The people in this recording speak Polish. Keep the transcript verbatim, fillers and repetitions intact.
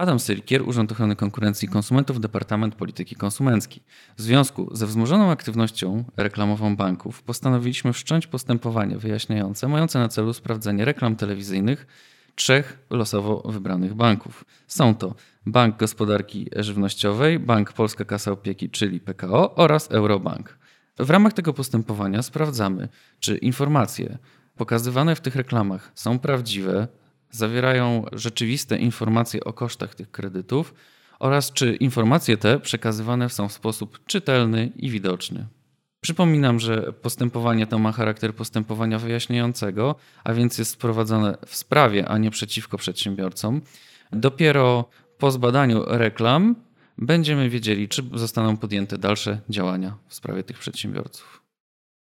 Adam Sylikier, Urząd Ochrony Konkurencji i Konsumentów, Departament Polityki Konsumenckiej. W związku ze wzmożoną aktywnością reklamową banków postanowiliśmy wszcząć postępowanie wyjaśniające mające na celu sprawdzenie reklam telewizyjnych trzech losowo wybranych banków. Są to Bank Gospodarki Żywnościowej, Bank Polska Kasa Opieki, czyli P K O oraz Eurobank. W ramach tego postępowania sprawdzamy, czy informacje pokazywane w tych reklamach są prawdziwe, zawierają rzeczywiste informacje o kosztach tych kredytów oraz czy informacje te przekazywane są w sposób czytelny i widoczny. Przypominam, że postępowanie to ma charakter postępowania wyjaśniającego, a więc jest prowadzone w sprawie, a nie przeciwko przedsiębiorcom. Dopiero po zbadaniu reklam będziemy wiedzieli, czy zostaną podjęte dalsze działania w sprawie tych przedsiębiorców.